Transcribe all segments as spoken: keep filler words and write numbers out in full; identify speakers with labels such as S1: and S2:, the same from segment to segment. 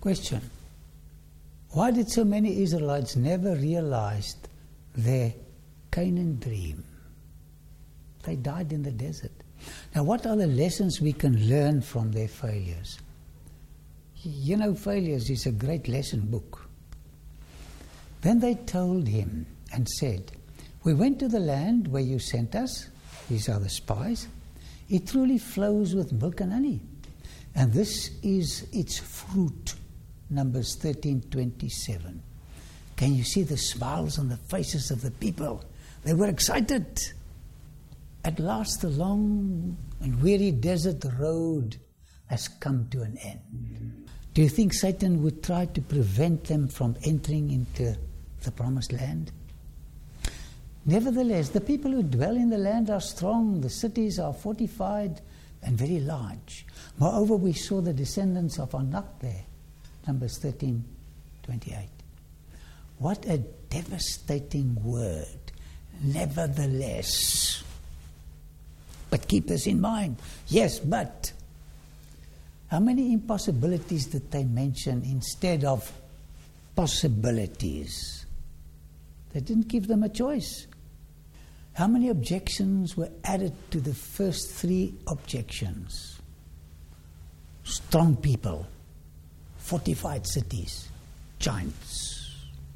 S1: Question. Why did so many Israelites never realize their Canaan dream? They died in the desert. Now, what are the lessons we can learn from their failures? You know, Failures is a great lesson book. Then they told him and said, we went to the land where you sent us. These are the spies. It truly flows with milk and honey. And this is its fruit. Numbers thirteen twenty-seven. Can you see the smiles on the faces of the people? They were excited. At last the long and weary desert road has come to an end. Do you think Satan would try to prevent them from entering into the promised land? Nevertheless, the people who dwell in the land are strong, the cities are fortified and very large. Moreover, we saw the descendants of Anak there. Numbers thirteen twenty-eight. What a devastating word. Nevertheless. But keep this in mind. Yes, but. How many impossibilities did they mention instead of possibilities? They didn't give them a choice. How many objections were added to the first three objections? Strong people, fortified cities, giants.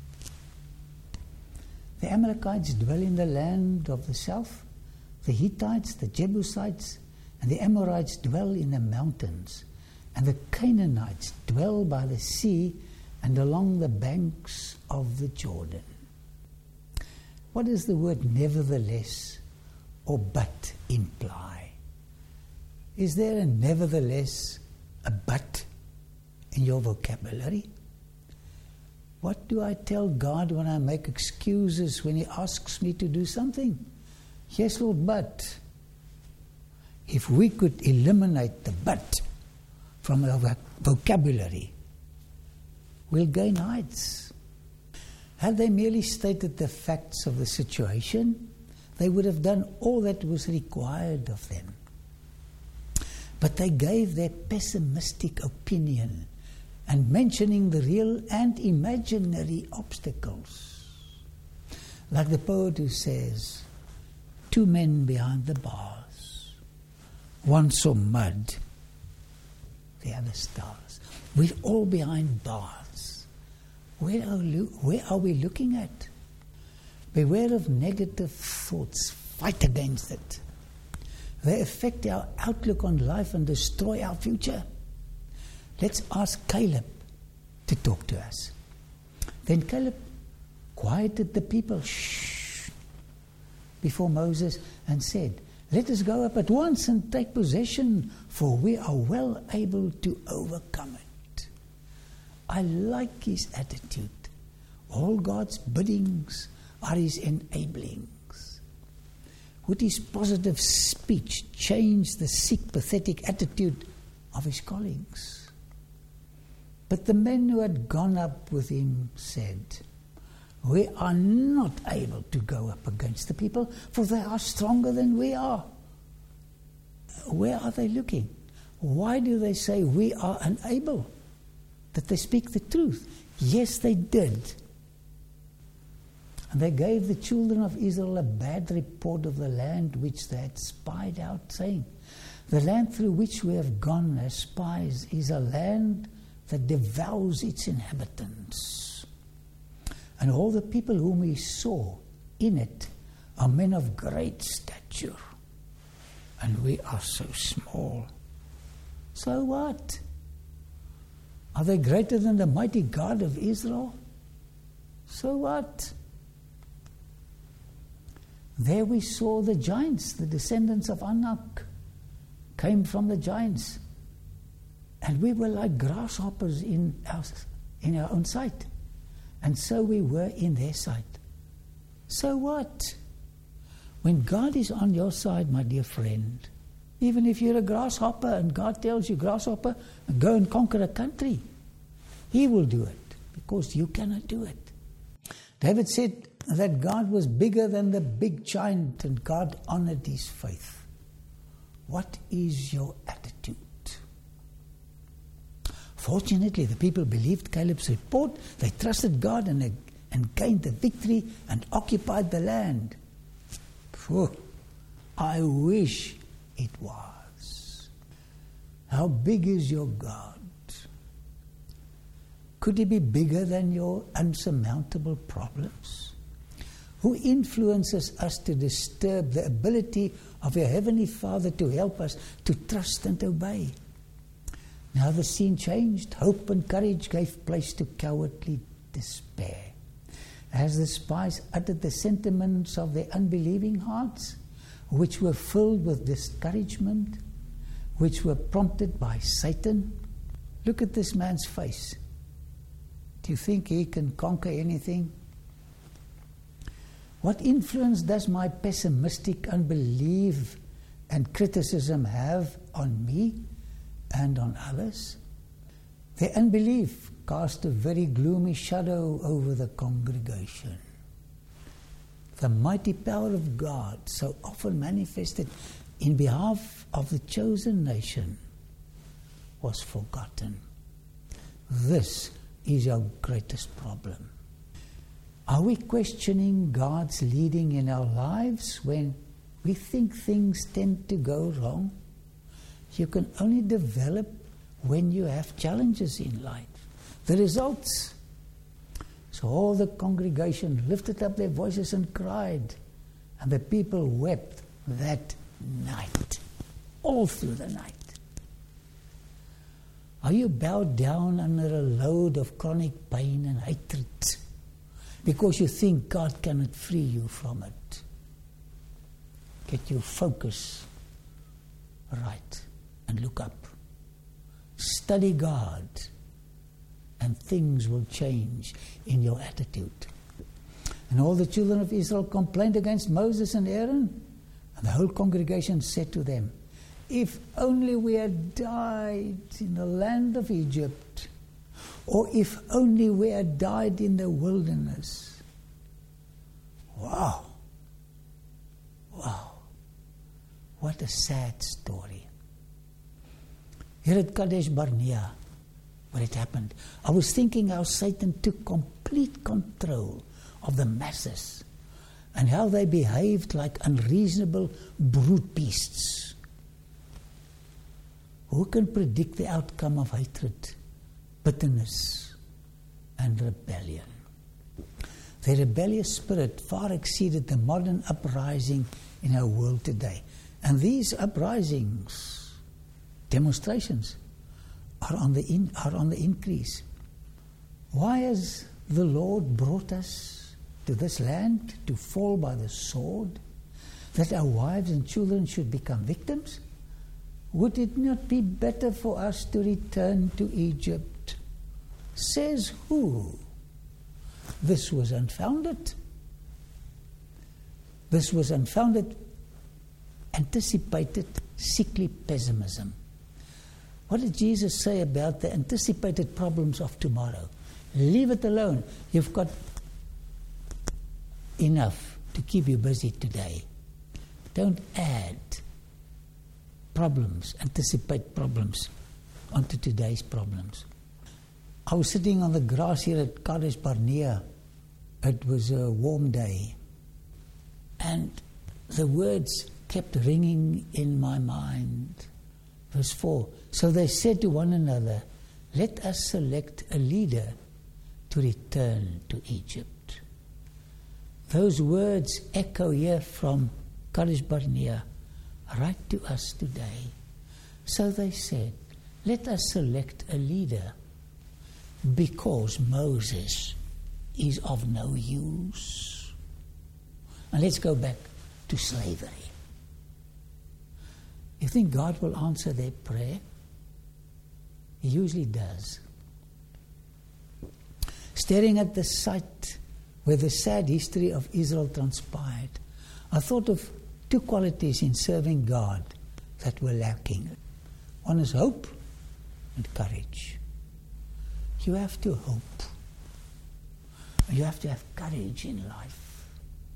S1: The Amalekites dwell in the land of the south. The Hittites, the Jebusites, and the Amorites dwell in the mountains. And the Canaanites dwell by the sea and along the banks of the Jordan. What does the word nevertheless or but imply? Is there a nevertheless, a but in your vocabulary? What do I tell God when I make excuses when He asks me to do something? Yes, Lord, but. If we could eliminate the but from our vocabulary, we'll gain heights. Had they merely stated the facts of the situation, they would have done all that was required of them. But they gave their pessimistic opinion and mentioning the real and imaginary obstacles. Like the poet who says, two men behind the bars, one saw mud, the other stars. We're all behind bars. Where are, lo- where are we looking at? Beware of negative thoughts. Fight against it. They affect our outlook on life and destroy our future. Let's ask Caleb to talk to us. Then Caleb quieted the people shh, before Moses and said, let us go up at once and take possession, for we are well able to overcome it. I like his attitude. All God's biddings are his enablings. Would his positive speech change the sick, pathetic attitude of his colleagues? But the men who had gone up with him said, we are not able to go up against the people, for they are stronger than we are. Where are they looking? Why do they say we are unable? That they speak the truth? Yes, they did. And they gave the children of Israel a bad report of the land which they had spied out, saying, the land through which we have gone as spies is a land that devours its inhabitants. And all the people whom we saw in it are men of great stature. And we are so small. So what? Are they greater than the mighty God of Israel? So what? There we saw the giants, the descendants of Anak, came from the giants. And we were like grasshoppers in our, in our own sight. And so we were in their sight. So what? When God is on your side, my dear friend, even if you're a grasshopper and God tells you, grasshopper, go and conquer a country, He will do it because you cannot do it. David said that God was bigger than the big giant and God honored his faith. What is your attitude? Fortunately, the people believed Caleb's report. They trusted God and, and gained the victory and occupied the land. Phew, I wish it was. How big is your God? Could he be bigger than your unsurmountable problems? Who influences us to disturb the ability of your Heavenly Father to help us to trust and obey? Now the scene changed. Hope and courage gave place to cowardly despair. As the spies uttered the sentiments of their unbelieving hearts, which were filled with discouragement, which were prompted by Satan, look at this man's face. Do you think he can conquer anything? What influence does my pessimistic unbelief and criticism have on me and on others? Their unbelief cast a very gloomy shadow over the congregation. The mighty power of God, so often manifested in behalf of the chosen nation, was forgotten. This is our greatest problem. Are we questioning God's leading in our lives when we think things tend to go wrong? You can only develop when you have challenges in life. The results. So all the congregation lifted up their voices and cried, and the people wept that night, all through the night. Are you bowed down under a load of chronic pain and hatred because you think God cannot free you from it? Get your focus right and look up. Study God, and things will change in your attitude. And all the children of Israel complained against Moses and Aaron, and the whole congregation said to them, if only we had died in the land of Egypt, or if only we had died in the wilderness. Wow. Wow. What a sad story. Here at Kadesh Barnea, where it happened, I was thinking how Satan took complete control of the masses and how they behaved like unreasonable brute beasts. Who can predict the outcome of hatred, bitterness, and rebellion? The rebellious spirit far exceeded the modern uprising in our world today. And these uprisings, demonstrations, are on the in, are on the increase. Why has the Lord brought us to this land to fall by the sword, that our wives and children should become victims? Would it not be better for us to return to Egypt? Says who? This was unfounded. This was unfounded, anticipated, sickly pessimism. What did Jesus say about the anticipated problems of tomorrow? Leave it alone. You've got enough to keep you busy today. Don't add problems, anticipate problems onto today's problems. I was sitting on the grass here at Kadesh Barnea. It was a warm day. And the words kept ringing in my mind. Verse four. So they said to one another, let us select a leader to return to Egypt. Those words echo here from Kadesh Barnea right to us today. So they said, let us select a leader because Moses is of no use. And let's go back to slavery. You think God will answer their prayer? He usually does. Staring at the site where the sad history of Israel transpired, I thought of two qualities in serving God that were lacking. One is hope and courage. You have to hope. You have to have courage in life.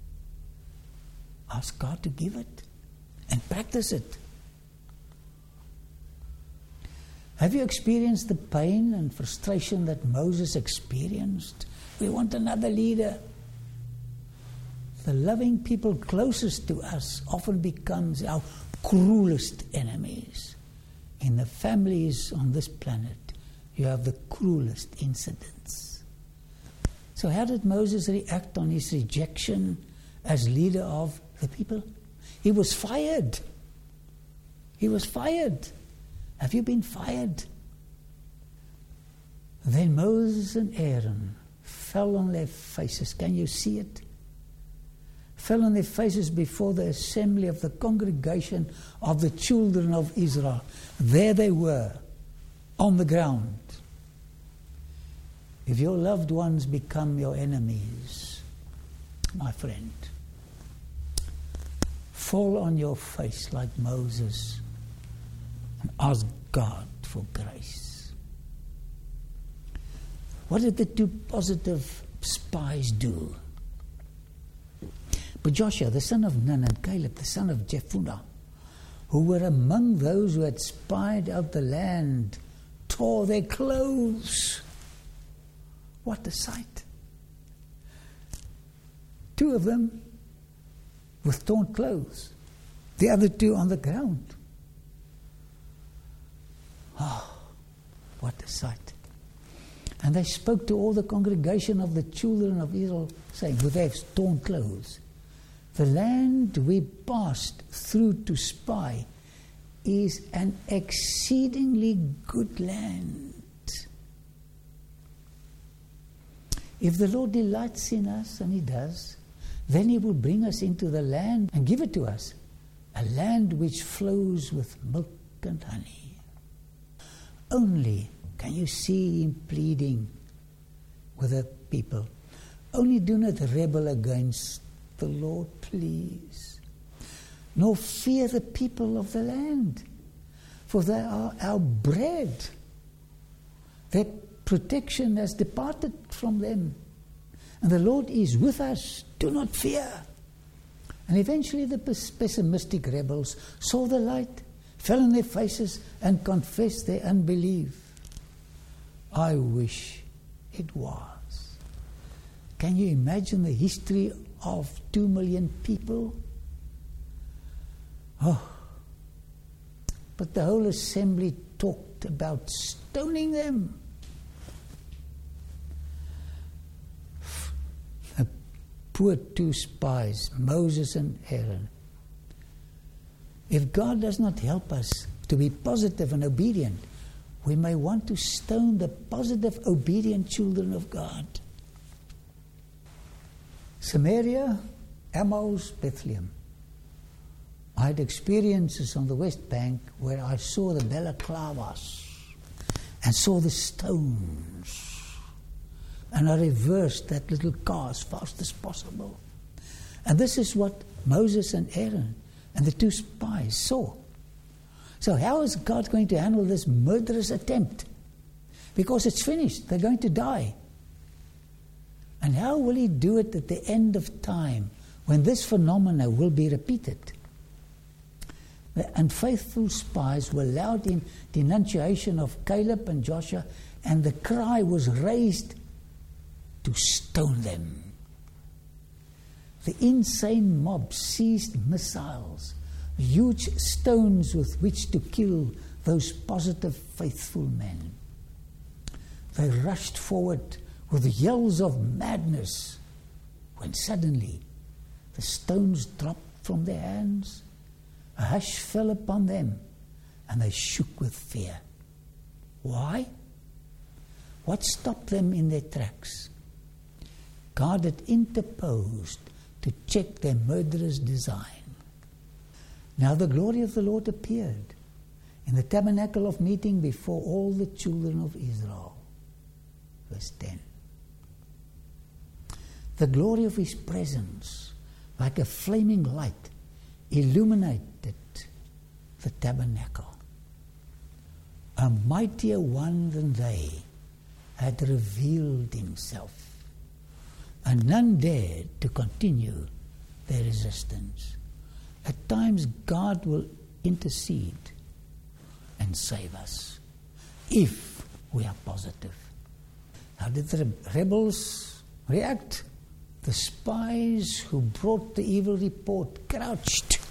S1: Ask God to give it and practice it. Have you experienced the pain and frustration that Moses experienced? We want another leader. The loving people closest to us often becomes our cruelest enemies. In the families on this planet, you have the cruelest incidents. So how did Moses react on his rejection as leader of the people? He was fired. He was fired. Have you been fired? Then Moses and Aaron fell on their faces. Can you see it? Fell on their faces before the assembly of the congregation of the children of Israel. There they were, on the ground. If your loved ones become your enemies, my friend, fall on your face like Moses and ask God for grace. What did the two positive spies do? But Joshua, the son of Nun, and Caleb, the son of Jephunneh, who were among those who had spied out the land, tore their clothes. What a sight. Two of them with torn clothes, the other two on the ground. Oh, what a sight. And they spoke to all the congregation of the children of Israel, saying, with their torn clothes, the land we passed through to spy is an exceedingly good land. If the Lord delights in us, and He does, then He will bring us into the land and give it to us, a land which flows with milk and honey. Only can you see Him pleading with the people. Only do not rebel against the Lord, please, nor fear the people of the land, for they are our bread. Their protection has departed from them, and the Lord is with us. Do not fear. And eventually the pessimistic rebels saw the light, fell on their faces, and confessed their unbelief. I wish it was. Can you imagine the history of two million people? Oh, but the whole assembly talked about stoning them. The poor two spies, Moses and Aaron. If God does not help us to be positive and obedient, we may want to stone the positive, obedient children of God. Samaria, Emmaus, Bethlehem. I had experiences on the West Bank where I saw the balaclavas and saw the stones. And I reversed that little car as fast as possible. And this is what Moses and Aaron and the two spies saw. So how is God going to handle this murderous attempt? Because it's finished. They're going to die. And how will He do it at the end of time when this phenomena will be repeated? The unfaithful spies were loud in denunciation of Caleb and Joshua, and the cry was raised to stone them. The insane mob seized missiles, huge stones with which to kill those positive, faithful men. They rushed forward with yells of madness, when suddenly the stones dropped from their hands, a hush fell upon them, and they shook with fear. Why? What stopped them in their tracks? God had interposed to check their murderous design. Now the glory of the Lord appeared in the tabernacle of meeting before all the children of Israel. Verse ten. The glory of His presence, like a flaming light, illuminated the tabernacle. A mightier one than they had revealed Himself, and none dared to continue their resistance. At times God will intercede and save us. if we are positive. How did the rebels react? The spies who brought the evil report crouched.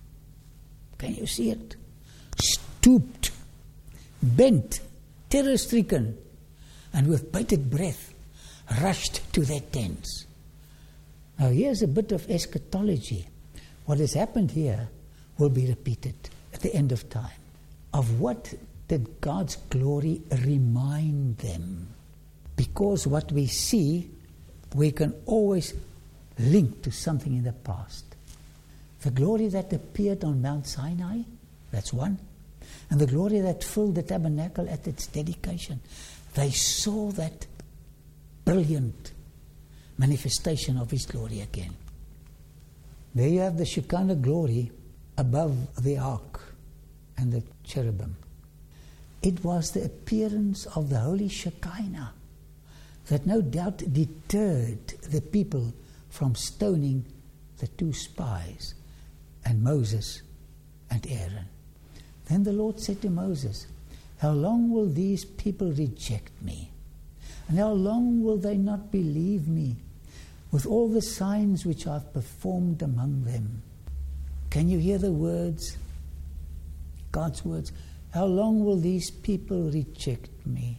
S1: Can you see it? Stooped, bent, terror-stricken, and with bated breath rushed to their tents. Now here's a bit of eschatology. What has happened here will be repeated at the end of time. Of what did God's glory remind them? Because what we see, we can always link to something in the past. The glory that appeared on Mount Sinai, that's one. And the glory that filled the tabernacle at its dedication. They saw that brilliant manifestation of His glory again. There you have the Shekinah glory above the ark and the cherubim. It was the appearance of the Holy Shekinah that no doubt deterred the people from stoning the two spies and Moses and Aaron. Then the Lord said to Moses, how long will these people reject me? And how long will they not believe me with all the signs which I've performed among them? Can you hear the words, God's words? How long will these people reject me?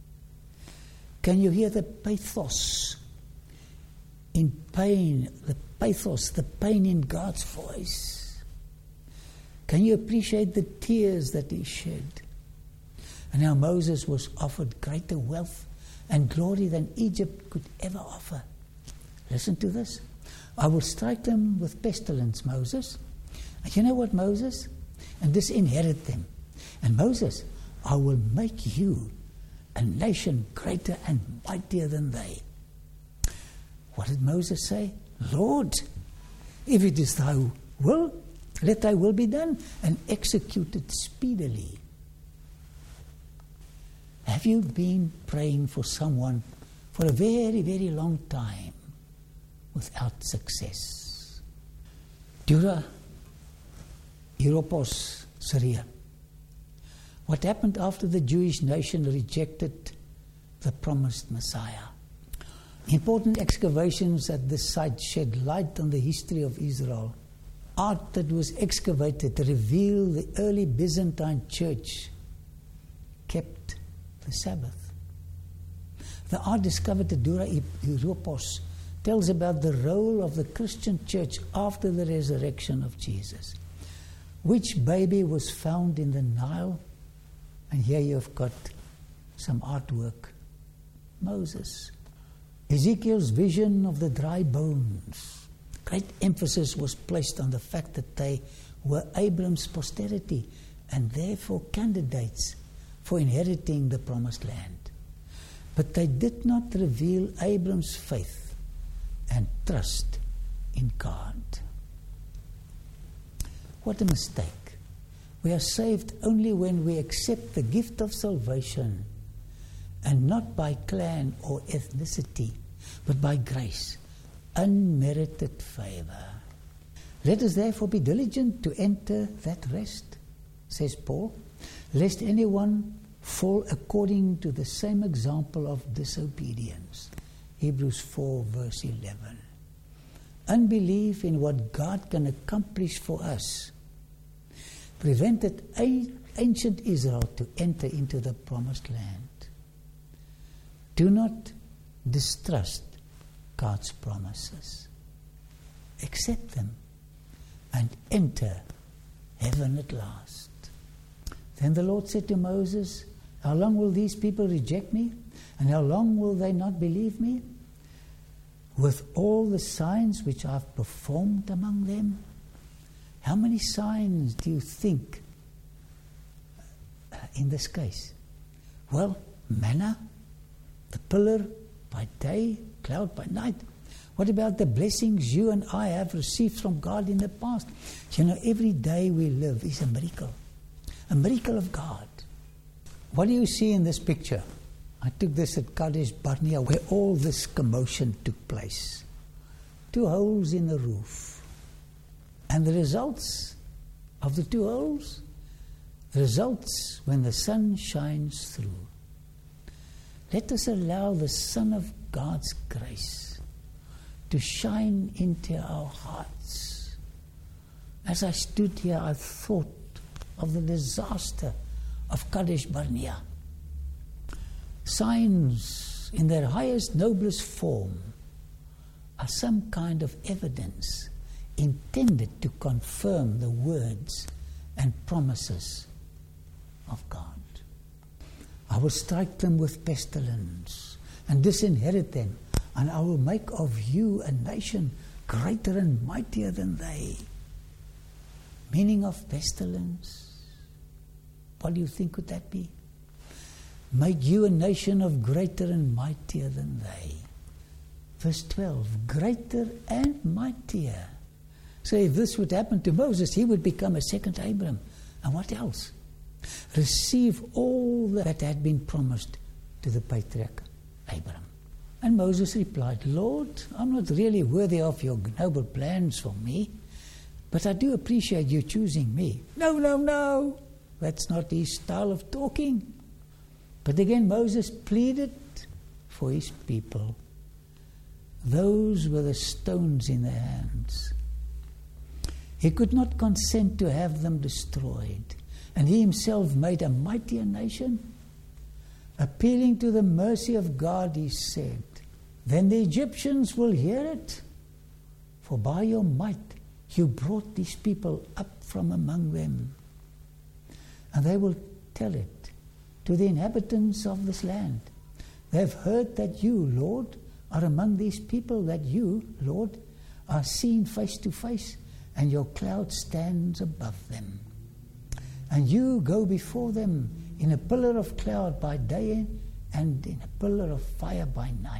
S1: Can you hear the pathos in pain, the pathos, the pain in God's voice? Can you appreciate the tears that He shed? And how Moses was offered greater wealth and glory than Egypt could ever offer. Listen to this. I will strike them with pestilence, Moses. And you know what, Moses? And disinherit them. And Moses, I will make you a nation greater and mightier than they. What did Moses say? Lord, if it is thy will, let thy will be done and executed speedily. Have you been praying for someone for a very, very long time without success? Dura, Europos, Syria. What happened after the Jewish nation rejected the promised Messiah? Important excavations at this site shed light on the history of Israel. Art that was excavated revealed the early Byzantine church kept the Sabbath. The art discovered at Dura Europos tells about the role of the Christian church after the resurrection of Jesus. Which baby was found in the Nile? And here you've got some artwork. Moses. Ezekiel's vision of the dry bones. Great emphasis was placed on the fact that they were Abram's posterity and therefore candidates for inheriting the promised land. But they did not reveal Abram's faith and trust in God. What a mistake. We are saved only when we accept the gift of salvation, and not by clan or ethnicity, but by grace, unmerited favor. Let us therefore be diligent to enter that rest, says Paul, lest anyone fall according to the same example of disobedience. Hebrews four verse eleven. Unbelief in what God can accomplish for us prevented ancient Israel to enter into the promised land. Do not distrust God's promises. Accept them and enter heaven at last. Then the Lord said to Moses, how long will these people reject me? And how long will they not believe me? With all the signs which I've performed among them? How many signs do you think in this case? Well, manna, the pillar by day, cloud by night. What about the blessings you and I have received from God in the past? You know, every day we live is a miracle. A miracle of God. What do you see in this picture? I took this at Kadesh Barnea, where all this commotion took place. Two holes in the roof. And the results of the two holes? results when the sun shines through. Let us allow the sun of God's grace to shine into our hearts. As I stood here, I thought of the disaster of Kadesh Barnea. Signs in their highest, noblest form are some kind of evidence intended to confirm the words and promises of God. I will strike them with pestilence and disinherit them, and I will make of you a nation greater and mightier than they. Meaning of pestilence, what do you think would that be? Make you a nation of greater and mightier than they. Verse twelve, greater and mightier. So if this would happen to Moses, he would become a second Abram. And what else? Receive all that had been promised to the patriarch Abraham. And Moses replied, Lord, I'm not really worthy of your noble plans for me, but I do appreciate you choosing me. No, no, no. That's not his style of talking. But again, Moses pleaded for his people. Those were the stones in their hands. He could not consent to have them destroyed. And he himself made a mightier nation. Appealing to the mercy of God, he said, then the Egyptians will hear it. For by your might you brought these people up from among them. And they will tell it to the inhabitants of this land. They have heard that you, Lord, are among these people, that you, Lord, are seen face to face, and your cloud stands above them. And you go before them in a pillar of cloud by day and in a pillar of fire by night.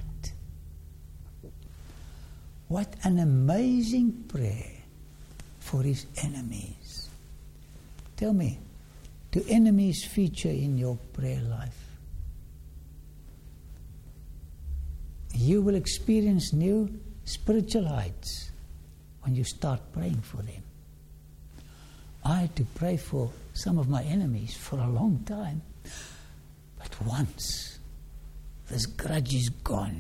S1: What an amazing prayer for his enemies. Tell me, do enemies feature in your prayer life? You will experience new spiritual heights when you start praying for them. I had to pray for some of my enemies for a long time. But once this grudge is gone,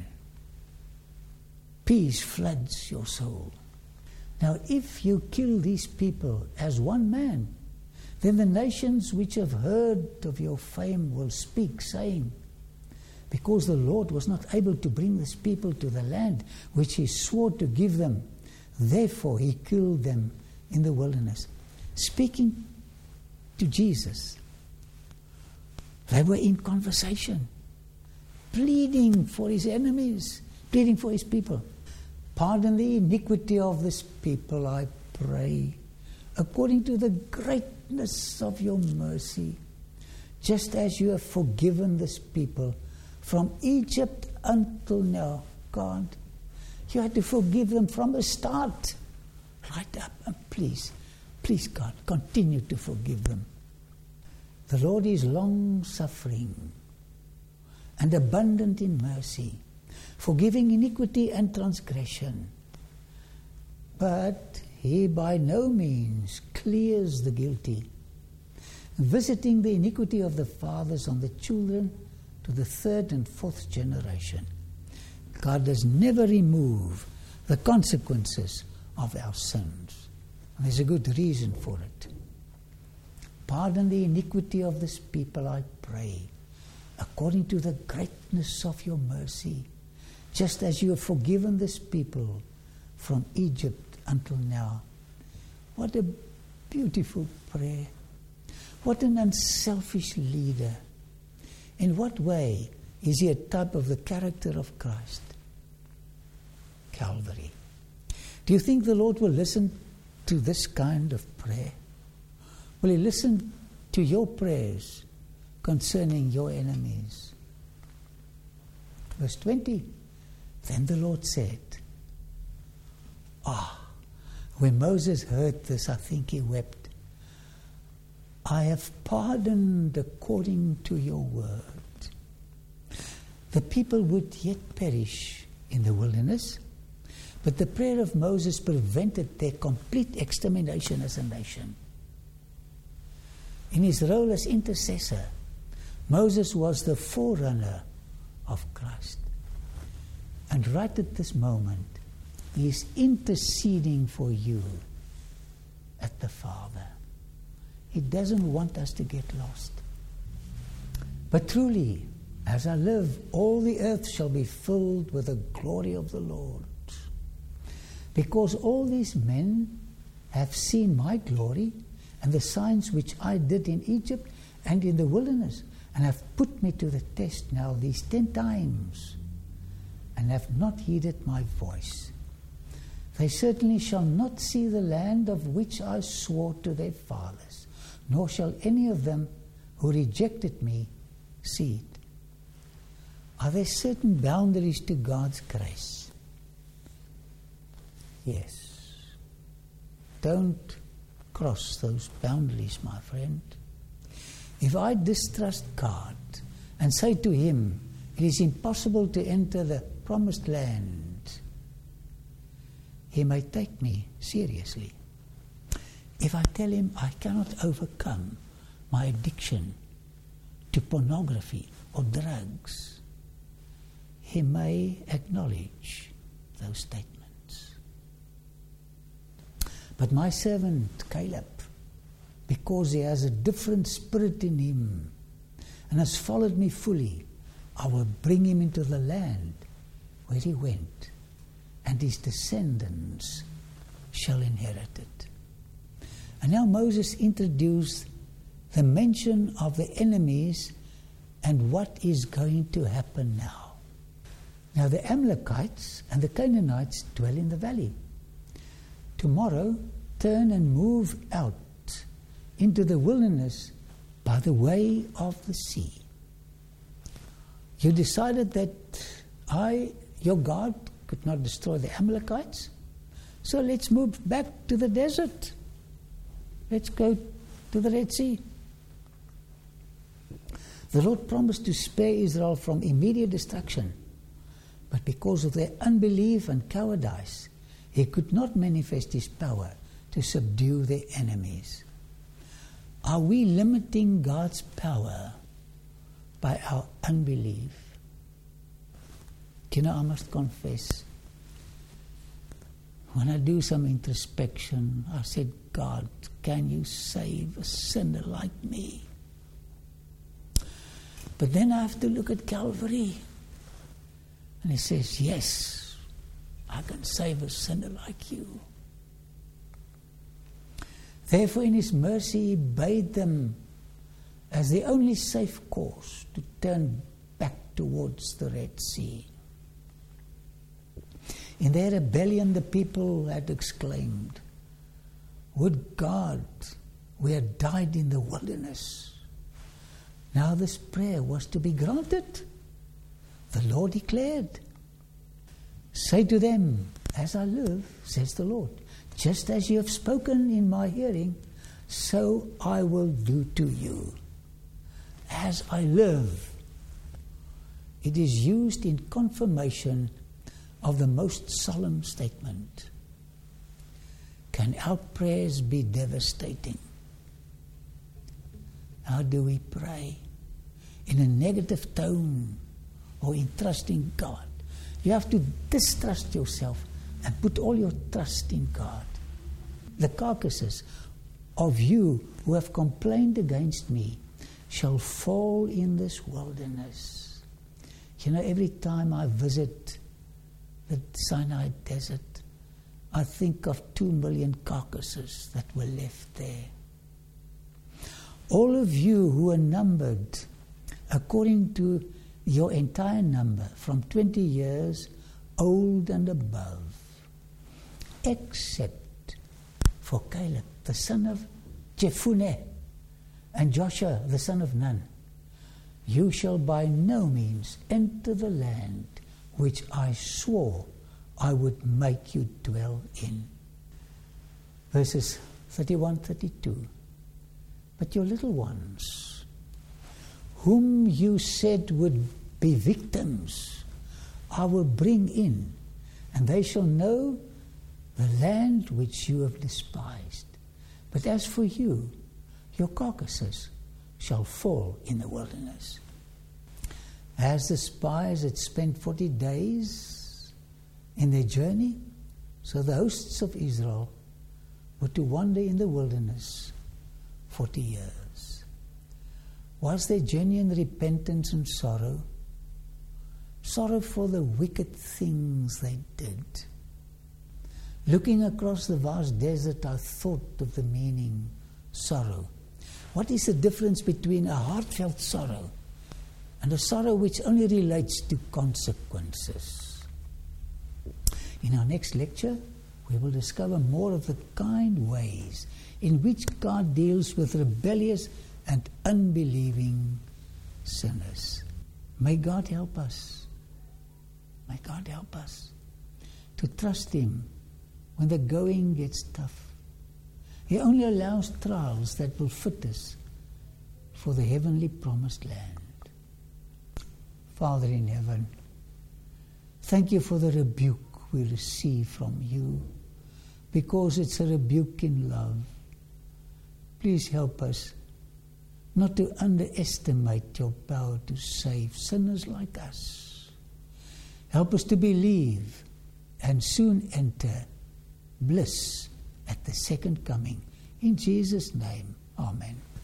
S1: peace floods your soul. Now, if you kill these people as one man, then the nations which have heard of your fame will speak, saying, because the Lord was not able to bring this people to the land which he swore to give them, therefore he killed them in the wilderness. Speaking to Jesus, they were in conversation, pleading for his enemies, pleading for his people. Pardon the iniquity of this people, I pray, according to the greatness of your mercy, just as you have forgiven this people from Egypt until now. God, you had to forgive them from the start, right up. And please, please, God, continue to forgive them. The Lord is long-suffering and abundant in mercy, forgiving iniquity and transgression. But he by no means clears the guilty, visiting the iniquity of the fathers on the children to the third and fourth generation. God does never remove the consequences of our sins. And there's a good reason for it. Pardon the iniquity of this people, I pray, according to the greatness of your mercy, just as you have forgiven this people from Egypt until now. What a beautiful prayer. What an unselfish leader. In what way is he a type of the character of Christ? Calvary. Do you think the Lord will listen to this kind of prayer? Will he listen to your prayers concerning your enemies? Verse twenty. Then the Lord said, ah, when Moses heard this, I think he wept. I have pardoned according to your word. The people would yet perish in the wilderness, but the prayer of Moses prevented their complete extermination as a nation. In his role as intercessor, Moses was the forerunner of Christ. And right at this moment, he is interceding for you at the Father. He doesn't want us to get lost. But truly, as I live, all the earth shall be filled with the glory of the Lord. Because all these men have seen my glory and the signs which I did in Egypt and in the wilderness, and have put me to the test now these ten times, and have not heeded my voice. They certainly shall not see the land of which I swore to their fathers, nor shall any of them who rejected me see it. Are there certain boundaries to God's grace? Yes. Don't cross those boundaries, my friend. If I distrust God and say to him, it is impossible to enter the promised land, he may take me seriously. If I tell him I cannot overcome my addiction to pornography or drugs, he may acknowledge those statements. But my servant Caleb, because he has a different spirit in him and has followed me fully, I will bring him into the land where he went, and his descendants shall inherit it. And now Moses introduced the mention of the enemies and what is going to happen now. Now the Amalekites and the Canaanites dwell in the valley. Tomorrow, turn and move out into the wilderness by the way of the sea. You decided that I, your God, could not destroy the Amalekites, so let's move back to the desert. Let's go to the Red Sea. The Lord promised to spare Israel from immediate destruction, but because of their unbelief and cowardice, he could not manifest his power to subdue their enemies. Are we limiting God's power by our unbelief? You know, I must confess, when I do some introspection, I said, God, can you save a sinner like me? But then I have to look at Calvary, and he says, yes, I can save a sinner like you. Therefore, in his mercy, he bade them, as the only safe course, to turn back towards the Red Sea. In their rebellion, the people had exclaimed, would God we had died in the wilderness. Now this prayer was to be granted. The Lord declared, say to them, as I live, says the Lord, just as you have spoken in my hearing, so I will do to you. As I live. It is used in confirmation of the most solemn statement. Can our prayers be devastating? How do we pray? In a negative tone or in trusting God? You have to distrust yourself and put all your trust in God. The carcasses of you who have complained against me shall fall in this wilderness. You know, every time I visit the Sinai desert, I think of two million carcasses that were left there. All of you who are numbered according to your entire number, from twenty years old and above, except for Caleb, the son of Jephunneh, and Joshua, the son of Nun, you shall by no means enter the land which I swore I would make you dwell in. Verses thirty-one, thirty-two. But your little ones, whom you said would be victims, I will bring in, and they shall know the land which you have despised. But as for you, your carcasses shall fall in the wilderness. As the spies had spent forty days in their journey, so the hosts of Israel were to wander in the wilderness forty years. Was there genuine repentance and sorrow? Sorrow for the wicked things they did. Looking across the vast desert, I thought of the meaning, sorrow. What is the difference between a heartfelt sorrow and a sorrow which only relates to consequences? In our next lecture, we will discover more of the kind ways in which God deals with rebellious and unbelieving sinners. May God help us. May God help us to trust Him when the going gets tough. He only allows trials that will fit us for the heavenly promised land. Father in heaven, thank you for the rebuke we receive from you, because it's a rebuke in love. Please help us not to underestimate your power to save sinners like us. Help us to believe and soon enter bliss at the second coming. In Jesus' name, amen.